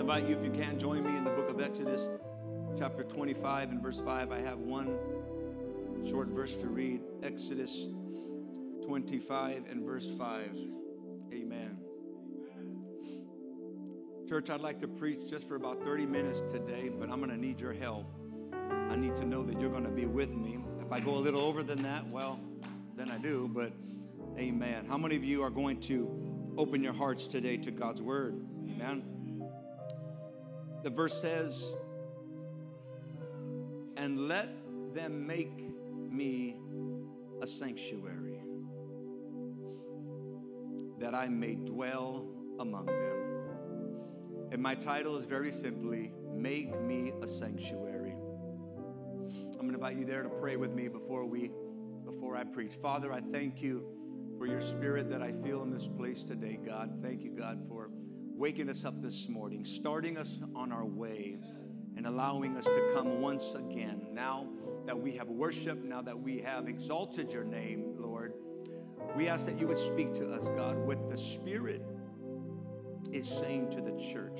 invite you, if you can, join me in the book of Exodus, chapter 25 and verse 5. I have one short verse to read. Exodus 25 and verse 5. Amen. Church, I'd like to preach just for about 30 minutes today, but I'm going to need your help. I need to know that you're going to be with me. If I go a little over than that, well, then I do, but amen. How many of you are going to open your hearts today to God's word? Amen. The verse says, and let them make me a sanctuary, that I may dwell among them. And my title is very simply, Make Me a Sanctuary. I'm going to invite you there to pray with me before I preach. Father, I thank you for your spirit that I feel in this place today, God. Thank you, God, for waking us up this morning, starting us on our way, and allowing us to come once again. Now that we have worshiped, now that we have exalted your name, Lord, we ask that you would speak to us, God, what the Spirit is saying to the church.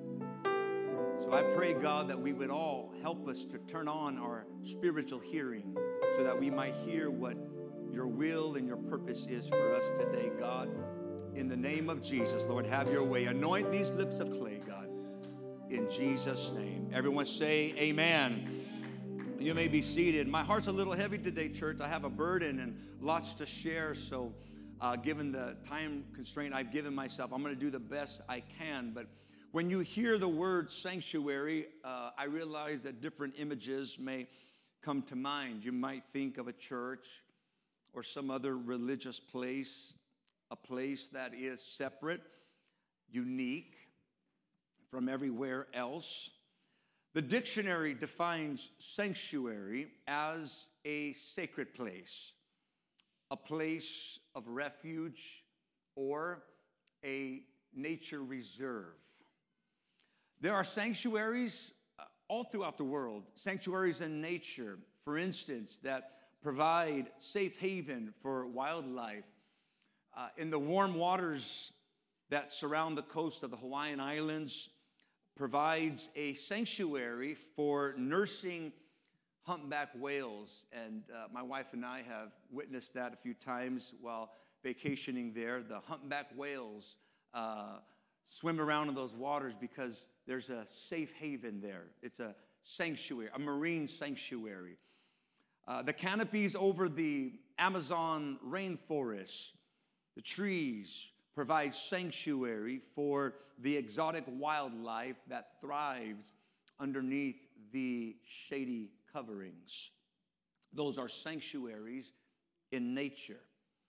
So I pray, God, that we would all help us to turn on our spiritual hearing so that we might hear what your will and your purpose is for us today, God. In the name of Jesus, Lord, have your way. Anoint these lips of clay, God, in Jesus' name. Everyone say amen. You may be seated. My heart's a little heavy today, church. I have a burden and lots to share, so given the time constraint I've given myself, I'm going to do the best I can. But when you hear the word sanctuary, I realize that different images may come to mind. You might think of a church or some other religious place, a place that is separate, unique from everywhere else. The dictionary defines sanctuary as a sacred place, a place of refuge, or a nature reserve. There are sanctuaries all throughout the world, sanctuaries in nature, for instance, that provide safe haven for wildlife. In the warm waters that surround the coast of the Hawaiian Islands, provides a sanctuary for nursing humpback whales. And my wife and I have witnessed that a few times while vacationing there. The humpback whales swim around in those waters because there's a safe haven there. It's a sanctuary, a marine sanctuary. The canopies over the Amazon rainforest, the trees, provide sanctuary for the exotic wildlife that thrives underneath the shady coverings. Those are sanctuaries in nature.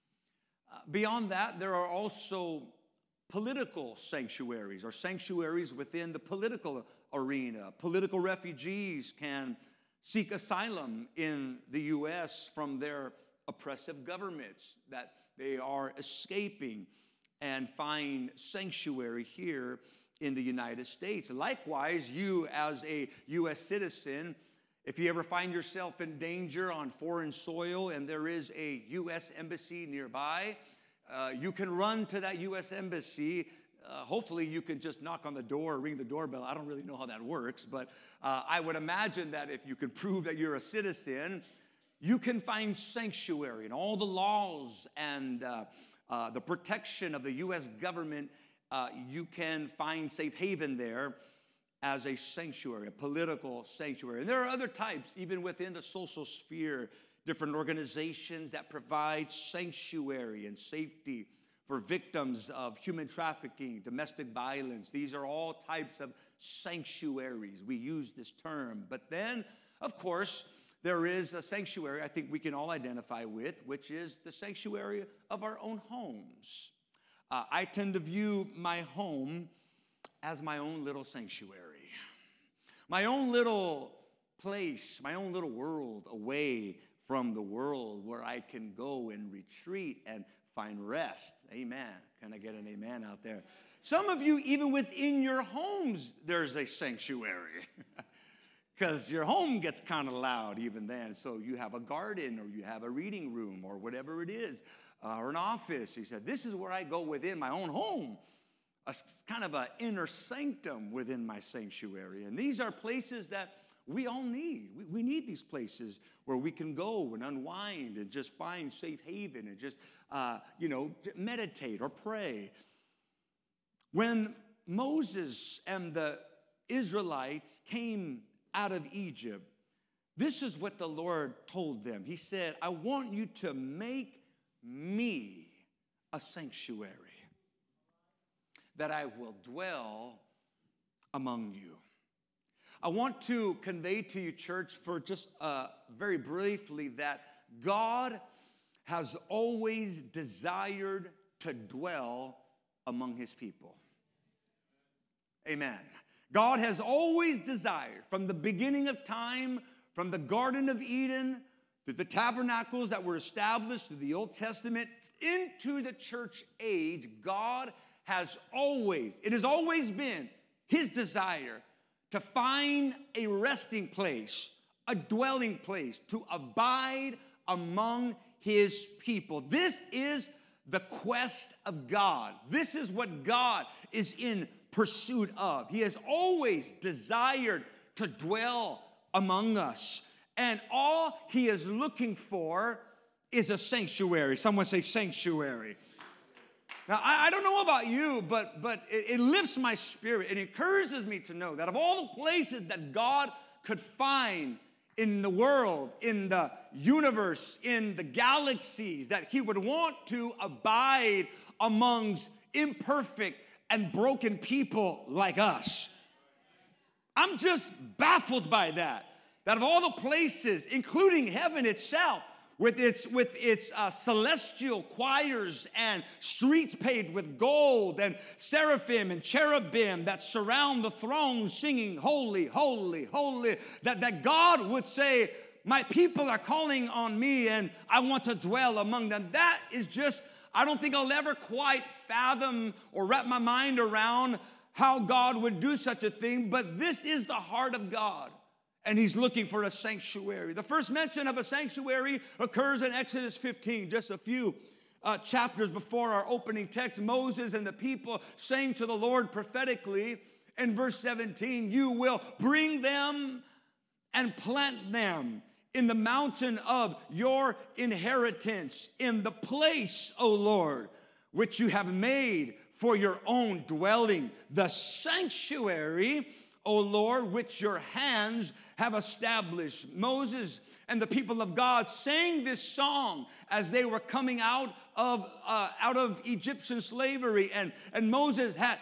Beyond that, there are also political sanctuaries, or sanctuaries within the political arena. Political refugees can seek asylum in the U.S. from their oppressive governments that they are escaping and find sanctuary here in the United States. Likewise, you as a U.S. citizen, if you ever find yourself in danger on foreign soil and there is a U.S. embassy nearby, you can run to that U.S. embassy. Hopefully you can just knock on the door or ring the doorbell. I don't really know how that works, but I would imagine that if you can prove that you're a citizen, you can find sanctuary. And all the laws and the protection of the U.S. government, you can find safe haven there as a sanctuary, a political sanctuary. And there are other types, even within the social sphere, different organizations that provide sanctuary and safety for victims of human trafficking, domestic violence. These are all types of sanctuaries. We use this term. But then, of course, there is a sanctuary I think we can all identify with, which is the sanctuary of our own homes. I tend to view my home as my own little sanctuary, my own little place, my own little world away from the world where I can go and retreat and find rest. Amen. Can I get an amen out there? Some of you, even within your homes, there's a sanctuary. Because your home gets kind of loud even then. So you have a garden, or you have a reading room, or whatever it is, or an office. He said, this is where I go within my own home. kind of an inner sanctum within my sanctuary. And these are places that we all need. We need these places where we can go and unwind and just find safe haven and just, meditate or pray. When Moses and the Israelites came out of Egypt, this is what the Lord told them. He said, I want you to make me a sanctuary, that I will dwell among you. I want to convey to you, church, for just very briefly, that God has always desired to dwell among his people. Amen. God has always desired, from the beginning of time, from the Garden of Eden, to the tabernacles that were established through the Old Testament, into the church age, God has always, it has always been his desire to find a resting place, a dwelling place, to abide among his people. This is the quest of God. This is what God is in pursuit of. He has always desired to dwell among us. And all he is looking for is a sanctuary. Someone say sanctuary. Now, I don't know about you, but it lifts my spirit. It encourages me to know that of all the places that God could find in the world, in the universe, in the galaxies, that he would want to abide amongst imperfect and broken people like us. I'm just baffled by that. That of all the places, including heaven itself, with its celestial choirs and streets paved with gold and seraphim and cherubim that surround the throne singing, holy, holy, holy, that God would say, my people are calling on me and I want to dwell among them. That is just, I don't think I'll ever quite fathom or wrap my mind around how God would do such a thing, but this is the heart of God. And he's looking for a sanctuary. The first mention of a sanctuary occurs in Exodus 15, just a few chapters before our opening text. Moses and the people saying to the Lord prophetically in verse 17, you will bring them and plant them in the mountain of your inheritance, in the place, O Lord, which you have made for your own dwelling, the sanctuary, O Lord, which your hands have established. Moses and the people of God sang this song as they were coming out of Egyptian slavery. And Moses had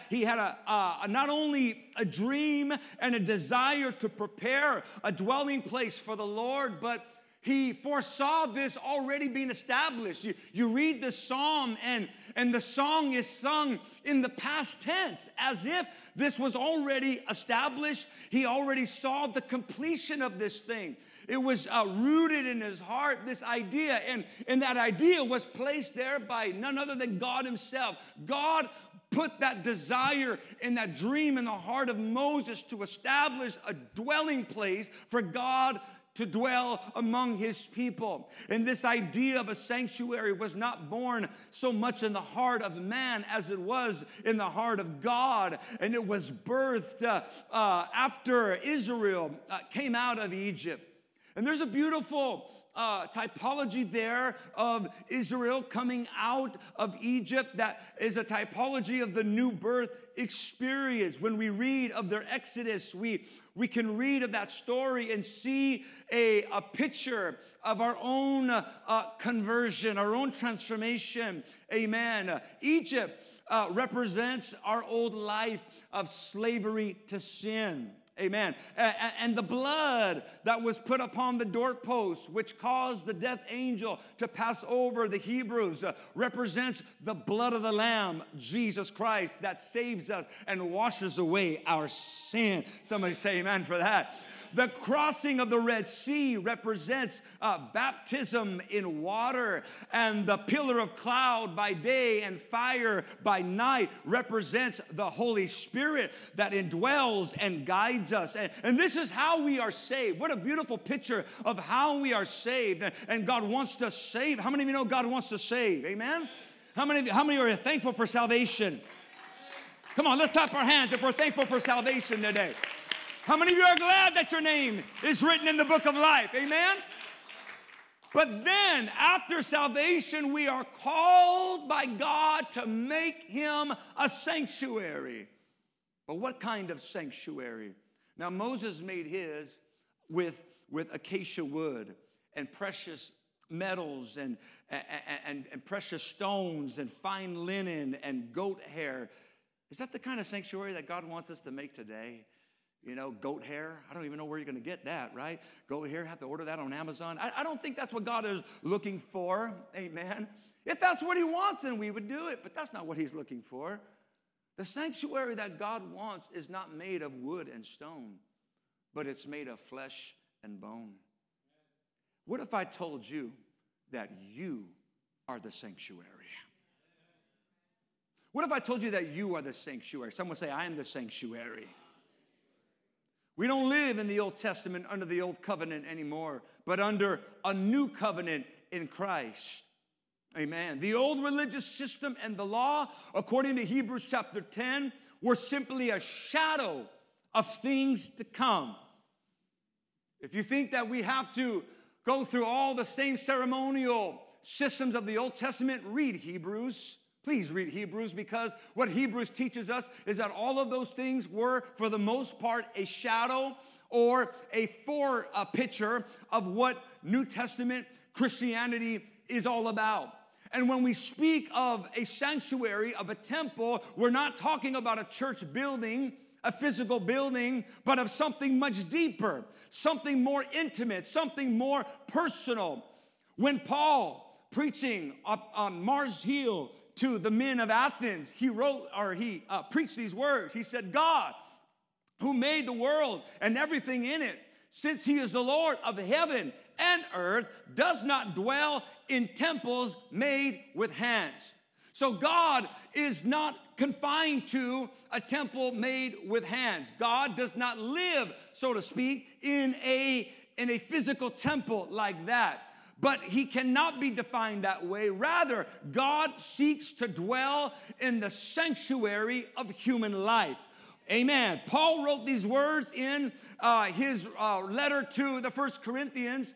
not only a dream and a desire to prepare a dwelling place for the Lord, but he foresaw this already being established. You read the psalm, and the song is sung in the past tense, as if this was already established. He already saw the completion of this thing. It was rooted in his heart, this idea, and that idea was placed there by none other than God himself. God put that desire and that dream in the heart of Moses to establish a dwelling place for God to dwell among his people. And this idea of a sanctuary was not born so much in the heart of man as it was in the heart of God. And it was birthed after Israel came out of Egypt. And there's a beautiful typology there of Israel coming out of Egypt that is a typology of the new birth experience. When we read of their exodus, we can read of that story and see a picture of our own conversion, our own transformation. Amen. Egypt represents our old life of slavery to sin. Amen. And the blood that was put upon the doorpost, which caused the death angel to pass over the Hebrews, represents the blood of the Lamb, Jesus Christ, that saves us and washes away our sin. Somebody say amen for that. The crossing of the Red Sea represents baptism in water, and the pillar of cloud by day and fire by night represents the Holy Spirit that indwells and guides us. And this is how we are saved. What a beautiful picture of how we are saved. And God wants to save. How many of you know God wants to save? Amen? How many are thankful for salvation? Come on, let's clap our hands if we're thankful for salvation today. How many of you are glad that your name is written in the book of life? Amen? But then, after salvation, we are called by God to make him a sanctuary. But what kind of sanctuary? Now, Moses made his with acacia wood and precious metals and precious stones and fine linen and goat hair. Is that the kind of sanctuary that God wants us to make today? You know, goat hair. I don't even know where you're going to get that, right? Goat hair, have to order that on Amazon. I don't think that's what God is looking for. Amen. If that's what he wants, then we would do it. But that's not what he's looking for. The sanctuary that God wants is not made of wood and stone, but it's made of flesh and bone. What if I told you that you are the sanctuary? What if I told you that you are the sanctuary? Someone say, I am the sanctuary. We don't live in the Old Testament under the old covenant anymore, but under a new covenant in Christ. Amen. The old religious system and the law, according to Hebrews chapter 10, were simply a shadow of things to come. If you think that we have to go through all the same ceremonial systems of the Old Testament, read Hebrews. Please read Hebrews, because what Hebrews teaches us is that all of those things were, for the most part, a shadow or a picture of what New Testament Christianity is all about. And when we speak of a sanctuary, of a temple, we're not talking about a church building, a physical building, but of something much deeper, something more intimate, something more personal. When Paul, preaching up on Mars Hill to the men of Athens, he preached these words. He said, God, who made the world and everything in it, since he is the Lord of heaven and earth, does not dwell in temples made with hands. So God is not confined to a temple made with hands. God does not live, so to speak, in a physical temple like that. But he cannot be defined that way. Rather, God seeks to dwell in the sanctuary of human life. Amen. Paul wrote these words in his letter to the 1 Corinthians,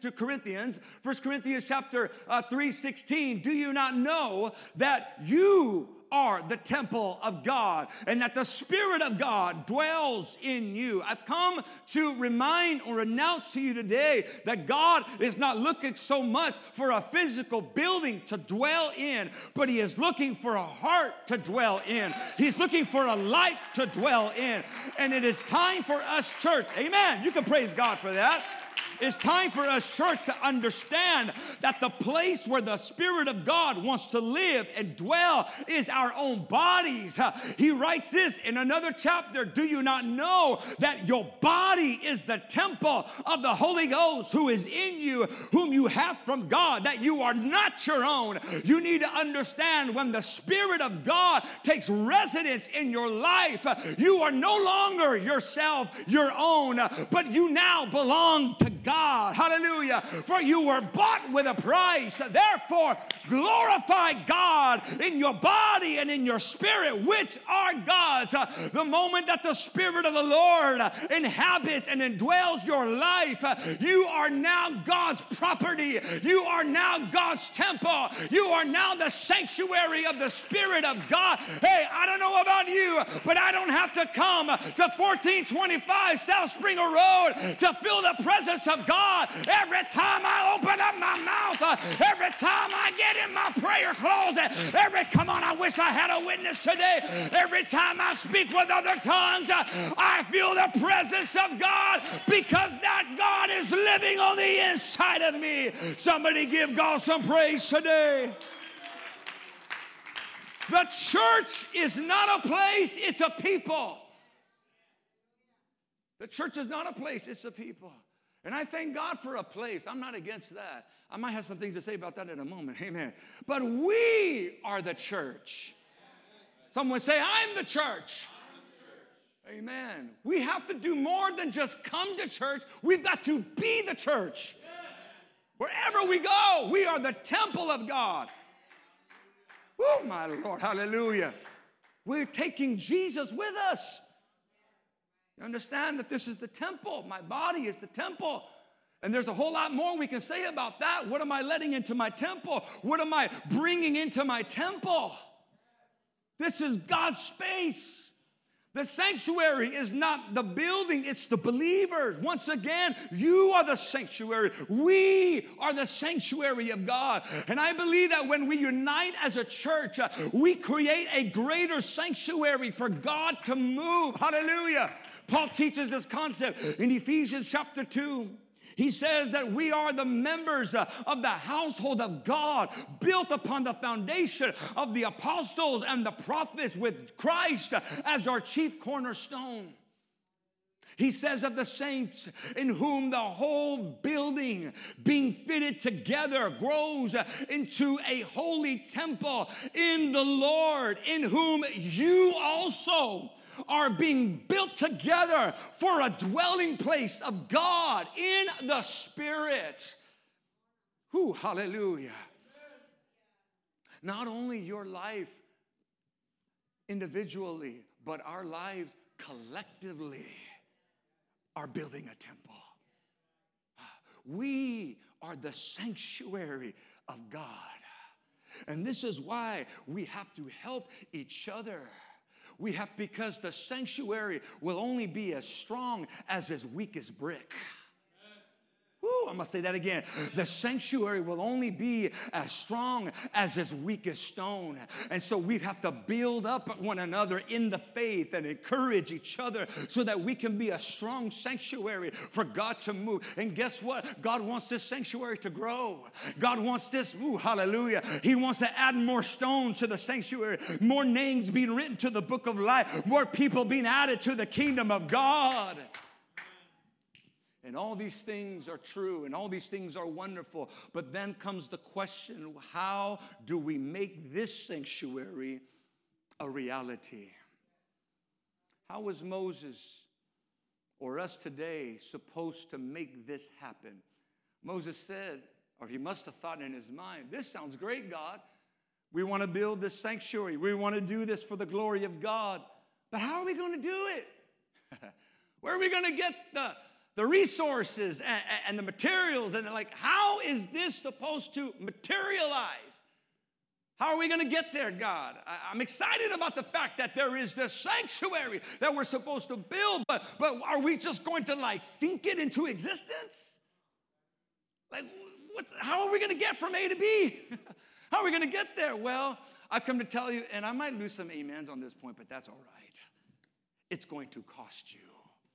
1 Corinthians chapter 3:16. Do you not know that you are the temple of God and that the Spirit of God dwells in you? I've come to remind or announce to you today that God is not looking so much for a physical building to dwell in, but he is looking for a heart to dwell in. He's looking for a life to dwell in. And it is time for us, church, amen, you can praise God for that. It's time for us, church, to understand that the place where the Spirit of God wants to live and dwell is our own bodies. He writes this in another chapter. Do you not know that your body is the temple of the Holy Ghost who is in you, whom you have from God, that you are not your own? You need to understand, when the Spirit of God takes residence in your life, you are no longer yourself, your own, but you now belong to God. Hallelujah. For you were bought with a price. Therefore, glorify God in your body and in your spirit, which are God's. The moment that the Spirit of the Lord inhabits and indwells your life, you are now God's property. You are now God's temple. You are now the sanctuary of the Spirit of God. Hey, I don't know about you, but I don't have to come to 1425 South Springer Road to feel the presence of God. Every time I open up my mouth, every time I get in my prayer closet, come on, I wish I had a witness today. Every time I speak with other tongues, I feel the presence of God, because that God is living on the inside of me. Somebody give God some praise today. The church is not a place, it's a people. The church is not a place, it's a people. And I thank God for a place. I'm not against that. I might have some things to say about that in a moment. Amen. But we are the church. Someone say, I'm the church. Amen. We have to do more than just come to church. We've got to be the church. Wherever we go, we are the temple of God. Oh, my Lord. Hallelujah. We're taking Jesus with us. You understand that this is the temple. My body is the temple. And there's a whole lot more we can say about that. What am I letting into my temple? What am I bringing into my temple? This is God's space. The sanctuary is not the building, it's the believers. Once again, you are the sanctuary. We are the sanctuary of God. And I believe that when we unite as a church, we create a greater sanctuary for God to move. Hallelujah. Paul teaches this concept in Ephesians chapter 2. He says that we are the members of the household of God, built upon the foundation of the apostles and the prophets, with Christ as our chief cornerstone. He says of the saints, in whom the whole building being fitted together grows into a holy temple in the Lord, in whom you also are being built together for a dwelling place of God in the Spirit. Whew, hallelujah. Not only your life individually, but our lives collectively are building a temple. We are the sanctuary of God. And this is why we have to help each other. Because the sanctuary will only be as strong as its weakest brick. Woo, I'm going to say that again. The sanctuary will only be as strong as its weakest stone. And so we have to build up one another in the faith and encourage each other so that we can be a strong sanctuary for God to move. And guess what? God wants this sanctuary to grow. God wants this, hallelujah. He wants to add more stones to the sanctuary, more names being written to the book of life, more people being added to the kingdom of God. And all these things are true, and all these things are wonderful. But then comes the question, how do we make this sanctuary a reality? How was Moses or us today supposed to make this happen? Moses said, or he must have thought in his mind, this sounds great, God. We want to build this sanctuary. We want to do this for the glory of God. But how are we going to do it? Where are we going to get the resources and the materials? And like, how is this supposed to materialize? How are we going to get there, God? I'm excited about the fact that there is this sanctuary that we're supposed to build, but are we just going to like think it into existence? Like, how are we going to get from A to B? How are we going to get there? Well, I've come to tell you, and I might lose some amens on this point, but that's all right. It's going to cost you.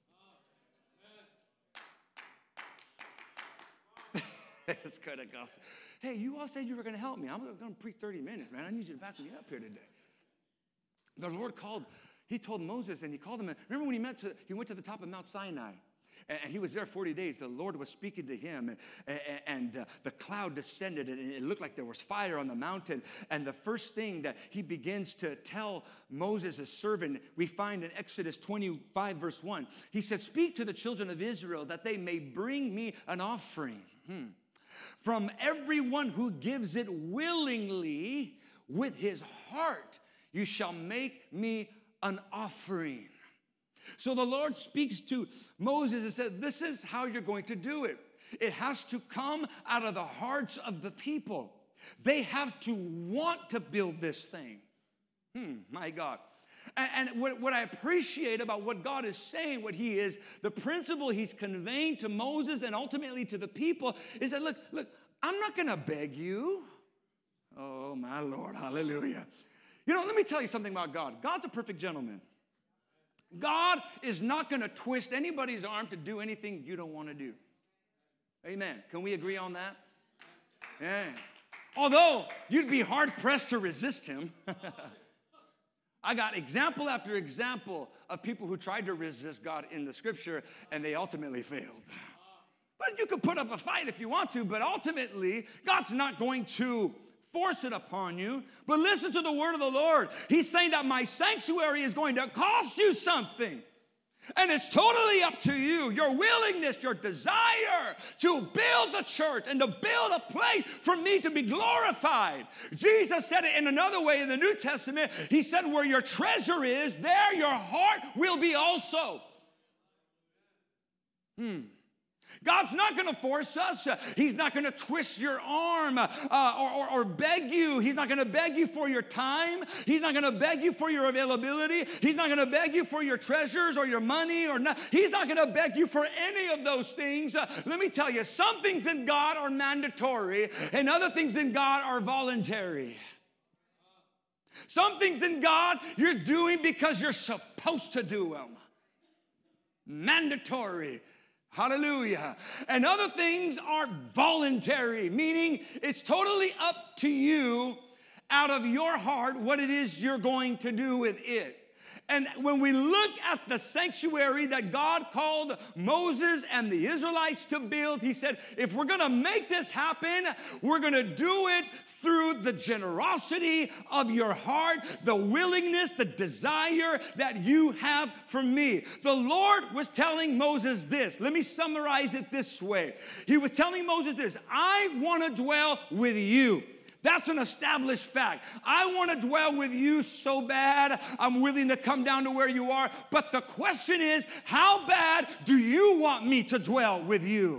It's going to cost you. Hey, you all said you were going to help me. I'm going to preach 30 minutes, man. I need you to back me up here today. The Lord he told Moses, and he called him. Remember when he went to the top of Mount Sinai, and he was there 40 days. The Lord was speaking to him, and the cloud descended, and it looked like there was fire on the mountain. And the first thing that he begins to tell Moses, his servant, we find in Exodus 25, verse 1. He said, speak to the children of Israel that they may bring me an offering. From everyone who gives it willingly with his heart, you shall make me an offering. So the Lord speaks to Moses and said, this is how you're going to do it. It has to come out of the hearts of the people. They have to want to build this thing. My God. And what I appreciate about what God is saying, the principle he's conveying to Moses and ultimately to the people is that, look, I'm not going to beg you. Oh, my Lord, hallelujah. Let me tell you something about God. God's a perfect gentleman. God is not going to twist anybody's arm to do anything you don't want to do. Amen. Can we agree on that? Yeah. Although you'd be hard-pressed to resist him. I got example after example of people who tried to resist God in the scripture, and they ultimately failed. But you can put up a fight if you want to, but ultimately, God's not going to force it upon you. But listen to the word of the Lord. He's saying that my sanctuary is going to cost you something. And it's totally up to you, your willingness, your desire to build the church and to build a place for me to be glorified. Jesus said it in another way in the New Testament. He said, where your treasure is, there your heart will be also. God's not going to force us. He's not going to twist your arm or beg you. He's not going to beg you for your time. He's not going to beg you for your availability. He's not going to beg you for your treasures or your money. He's not going to beg you for any of those things. Let me tell you, some things in God are mandatory and other things in God are voluntary. Some things in God you're doing because you're supposed to do them. Mandatory. Hallelujah. And other things are voluntary, meaning it's totally up to you out of your heart what it is you're going to do with it. And when we look at the sanctuary that God called Moses and the Israelites to build, he said, if we're going to make this happen, we're going to do it through the generosity of your heart, the willingness, the desire that you have for me. The Lord was telling Moses this. Let me summarize it this way. He was telling Moses this. I want to dwell with you. That's an established fact. I want to dwell with you so bad, I'm willing to come down to where you are. But the question is, how bad do you want me to dwell with you?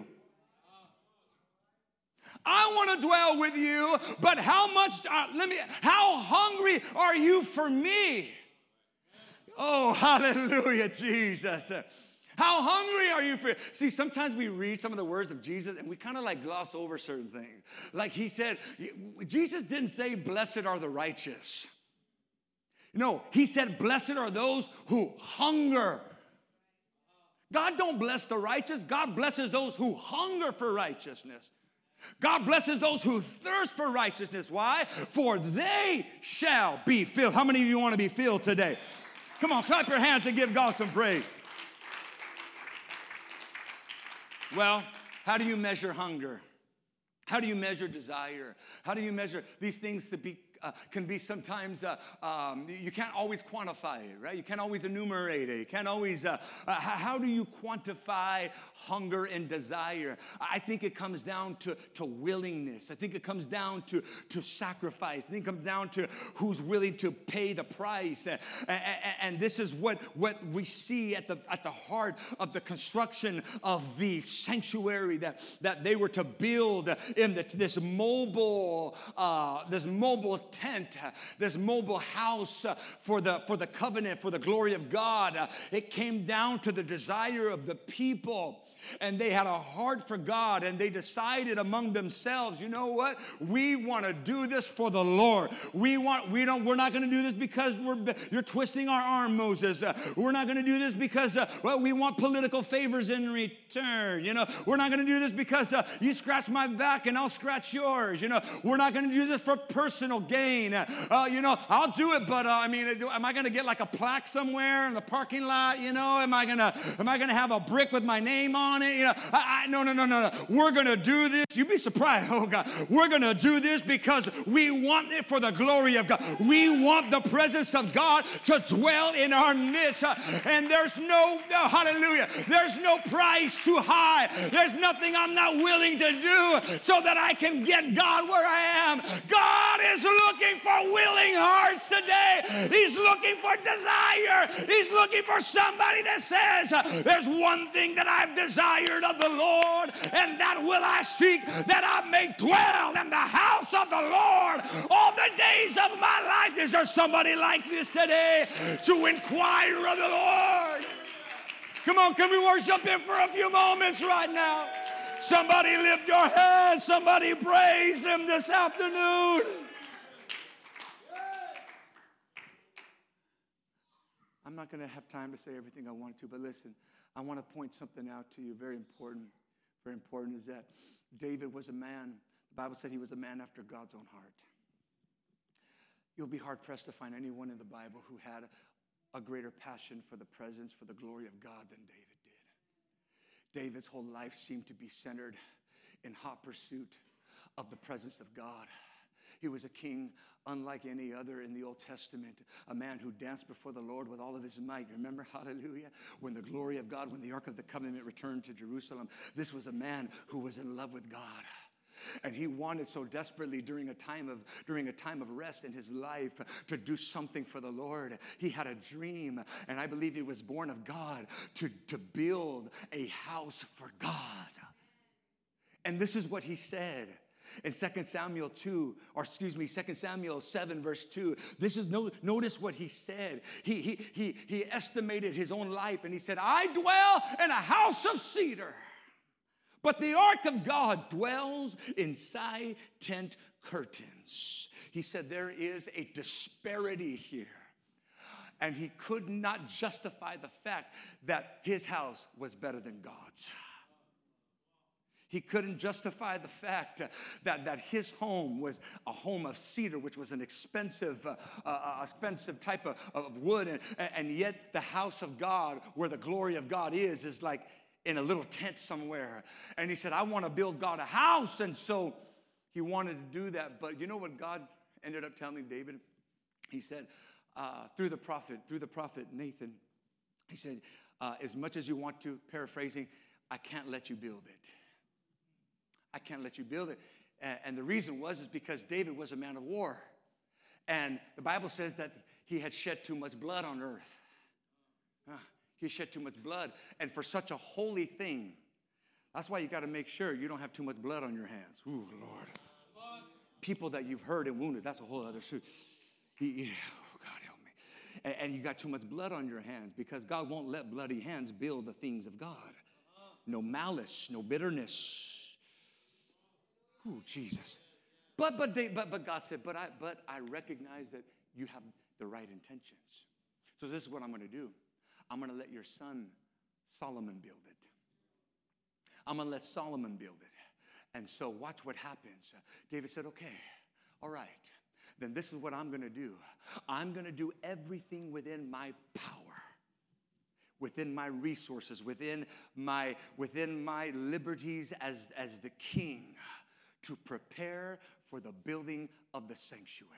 I want to dwell with you, but how hungry are you for me? Oh, hallelujah, Jesus. How hungry are you for? See, sometimes we read some of the words of Jesus and we kind of like gloss over certain things. Like he said, Jesus didn't say, blessed are the righteous. No, he said, blessed are those who hunger. God don't bless the righteous. God blesses those who hunger for righteousness. God blesses those who thirst for righteousness. Why? For they shall be filled. How many of you want to be filled today? Come on, clap your hands and give God some praise. Well, how do you measure hunger? How do you measure desire? How do you measure these things to be can be sometimes, you can't always quantify it, right? You can't always enumerate it. You can't always, how do you quantify hunger and desire? I think it comes down to willingness. I think it comes down to sacrifice. I think it comes down to who's willing to pay the price. And this is what we see at the heart of the construction of the sanctuary that they were to build in this mobile tent, this mobile house for the covenant, for the glory of God. It came down to the desire of the people. And they had a heart for God, and they decided among themselves, you know what? We want to do this for the Lord. We're not going to do this because you're twisting our arm, Moses. We're not going to do this because we want political favors in return. We're not going to do this because you scratch my back and I'll scratch yours. We're not going to do this for personal gain. I'll do it, but am I going to get like a plaque somewhere in the parking lot? Am I going to have a brick with my name on it? No. We're going to do this. You'd be surprised. Oh, God. We're going to do this because we want it for the glory of God. We want the presence of God to dwell in our midst. And there's hallelujah, there's no price too high. There's nothing I'm not willing to do so that I can get God where I am. God is looking for willing hearts today. He's looking for desire. He's looking for somebody that says, there's one thing that I've desired of the Lord, and that will I seek, that I may dwell in the house of the Lord all the days of my life. Is there somebody like this today to inquire of the Lord? Come on, can we worship Him for a few moments right now? Somebody lift your hands. Somebody praise Him this afternoon. I'm not going to have time to say everything I want to, but listen, I want to point something out to you. Very important is that David was a man. The Bible said he was a man after God's own heart. You'll be hard-pressed to find anyone in the Bible who had a greater passion for the presence, for the glory of God than David did. David's whole life seemed to be centered in hot pursuit of the presence of God. He was a king unlike any other in the Old Testament, a man who danced before the Lord with all of his might. Remember, hallelujah, when the glory of God, when the Ark of the Covenant returned to Jerusalem, this was a man who was in love with God. And he wanted so desperately during a time of rest in his life to do something for the Lord. He had a dream, and I believe he was born of God to build a house for God. And this is what he said. In 2 Samuel 7, verse 2, notice what he said. He estimated his own life, and he said, I dwell in a house of cedar, but the ark of God dwells inside tent curtains. He said there is a disparity here. And he could not justify the fact that his house was better than God's. He couldn't justify the fact that his home was a home of cedar, which was an expensive type of wood. And yet the house of God, where the glory of God is like in a little tent somewhere. And he said, I want to build God a house. And so he wanted to do that. But you know what God ended up telling David? He said, through the prophet Nathan, he said, as much as you want to, paraphrasing, I can't let you build it. I can't let you build it. And the reason is because David was a man of war. And the Bible says that he had shed too much blood on earth. He shed too much blood. And for such a holy thing, that's why you got to make sure you don't have too much blood on your hands. Ooh, Lord. People that you've hurt and wounded, that's a whole other issue. Oh, God help me. And you got too much blood on your hands because God won't let bloody hands build the things of God. No malice, no bitterness. Oh, Jesus. But God said, but I recognize that you have the right intentions. So this is what I'm going to do. I'm going to let your son Solomon build it. I'm going to let Solomon build it. And so watch what happens. David said, okay, all right. Then this is what I'm going to do. I'm going to do everything within my power, within my resources, within my liberties as the king, to prepare for the building of the sanctuary.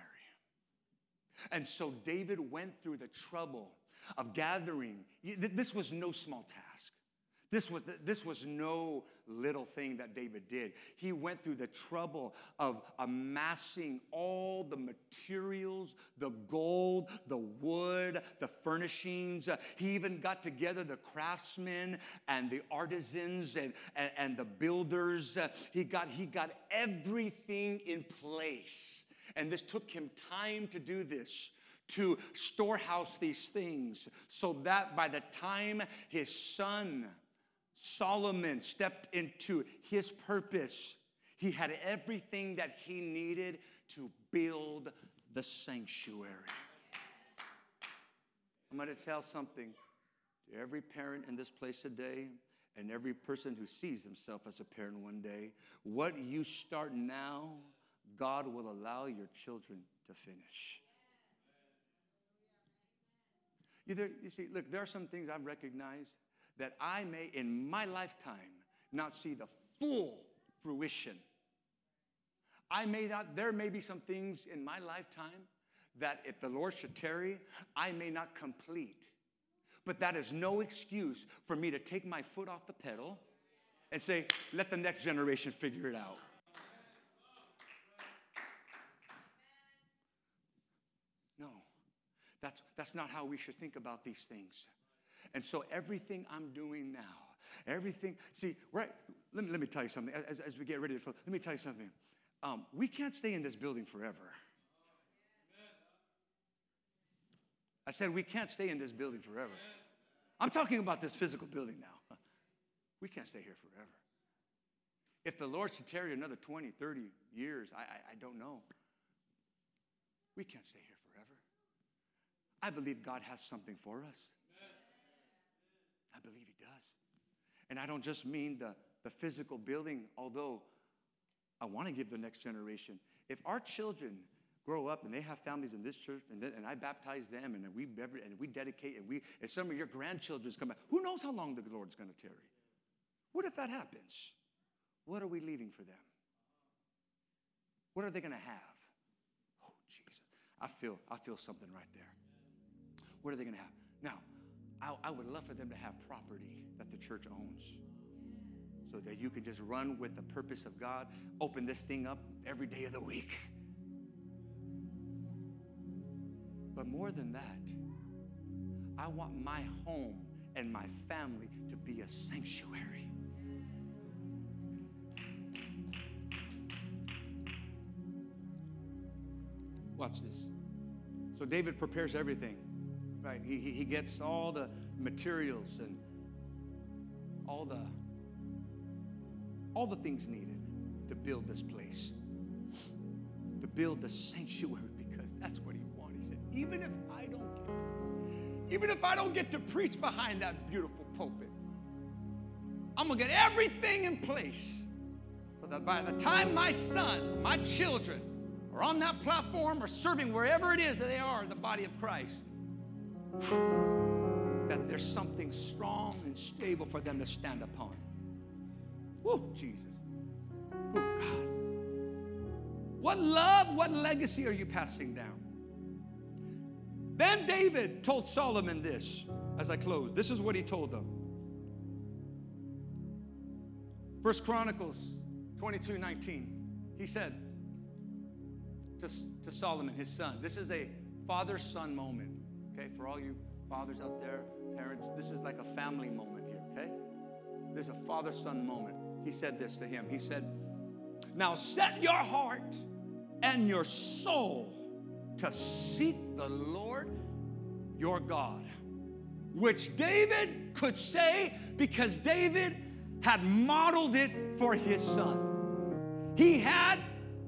And so David went through the trouble of gathering. This was no small task. This was no little thing that David did. He went through the trouble of amassing all the materials, the gold, the wood, the furnishings. He even got together the craftsmen and the artisans and the builders. He got everything in place. And this took him time to do this, to storehouse these things, so that by the time his son Solomon stepped into his purpose, he had everything that he needed to build the sanctuary. I'm going to tell something to every parent in this place today and every person who sees himself as a parent one day. What you start now, God will allow your children to finish. You see, look, there are some things I've recognized that I may, in my lifetime, not see the full fruition. There may be some things in my lifetime that if the Lord should tarry, I may not complete. But that is no excuse for me to take my foot off the pedal and say, let the next generation figure it out. No, that's not how we should think about these things. And so everything I'm doing now, right, let me tell you something. As we get ready to close, let me tell you something. We can't stay in this building forever. I said we can't stay in this building forever. I'm talking about this physical building now. We can't stay here forever. If the Lord should tarry another 20, 30 years, I don't know. We can't stay here forever. I believe God has something for us. I believe he does. And I don't just mean the physical building, although I want to give the next generation. If our children grow up and they have families in this church, and I baptize them, and we dedicate, and some of your grandchildren come back, who knows how long the Lord's going to tarry? What if that happens? What are we leaving for them? What are they going to have? I feel something right there. What are they going to have? Now, I would love for them to have property that the church owns so that you can just run with the purpose of God, open this thing up every day of the week. But more than that, I want my home and my family to be a sanctuary. Watch this. So David prepares everything, right? He gets all the materials and all the things needed to build this place, to build the sanctuary, because that's what he wanted. He said, even if I don't get to preach behind that beautiful pulpit, I'm going to get everything in place so that by the time my son, my children are on that platform or serving wherever it is that they are in the body of Christ, that there's something strong and stable for them to stand upon. Woo, Jesus. Woo, God. What love, what legacy are you passing down? Then David told Solomon this, as I close. This is what he told them. 1 Chronicles 22:19. He said to Solomon, his son, this is a father-son moment, okay? For all you fathers out there, parents, this is like a family moment here, okay? This is a father-son moment. He said this to him. He said, now set your heart and your soul to seek the Lord your God, which David could say because David had modeled it for his son. He had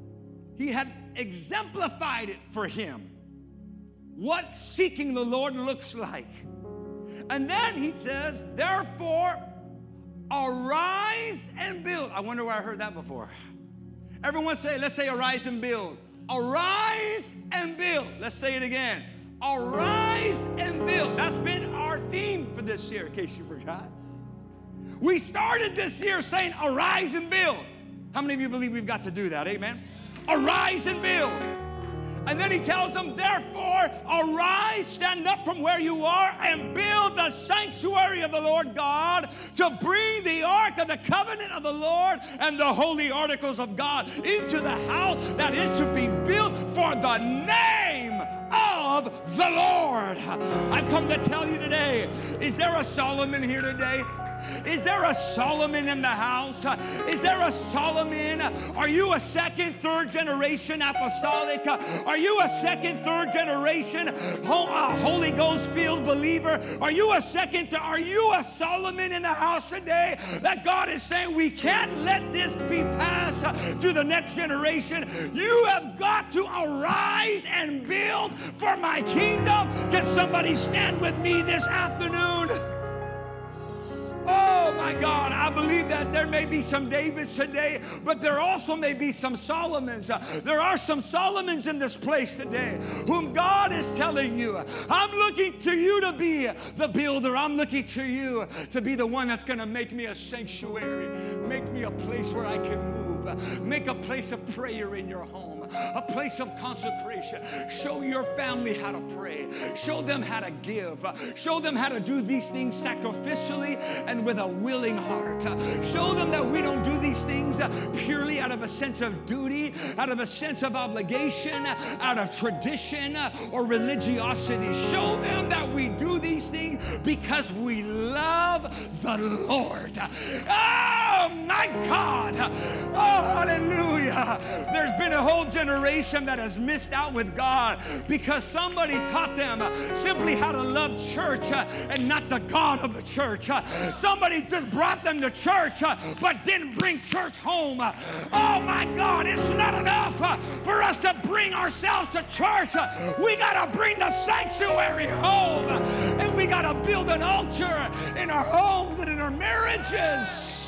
exemplified it for him, what seeking the Lord looks like. And then he says, therefore, arise and build. I wonder where I heard that before. Everyone say, let's say arise and build. Arise and build. Let's say it again. Arise and build. That's been our theme for this year, in case you forgot. We started this year saying arise and build. How many of you believe we've got to do that? Amen. Arise and build. And then he tells them, therefore, arise, stand up from where you are, and build the sanctuary of the Lord God to bring the ark of the covenant of the Lord and the holy articles of God into the house that is to be built for the name of the Lord. I've come to tell you today, is there a Solomon here today? Is there a Solomon in the house? Is there a Solomon? Are you a second, third generation apostolic? Are you a second, third generation Holy Ghost filled believer? Are you a Solomon in the house today that God is saying we can't let this be passed to the next generation? You have got to arise and build for my kingdom. Can somebody stand with me this afternoon? Oh my God, I believe that there may be some Davids today, but there also may be some Solomons. There are some Solomons in this place today whom God is telling you, I'm looking to you to be the builder. I'm looking to you to be the one that's going to make me a sanctuary, make me a place where I can move, make a place of prayer in your home, a place of consecration. Show your family how to pray. Show them how to give. Show them how to do these things sacrificially and with a willing heart. Show them that we don't do these things purely out of a sense of duty, out of a sense of obligation, out of tradition or religiosity. Show them that we do these things because we love the Lord. Oh my God. Oh, hallelujah. There's been a whole generation that has missed out with God because somebody taught them simply how to love church and not the God of the church. Somebody just brought them to church but didn't bring church home. Oh my God, it's not enough for us to bring ourselves to church. We got to bring the sanctuary home, and we got to build an altar in our homes and in our marriages.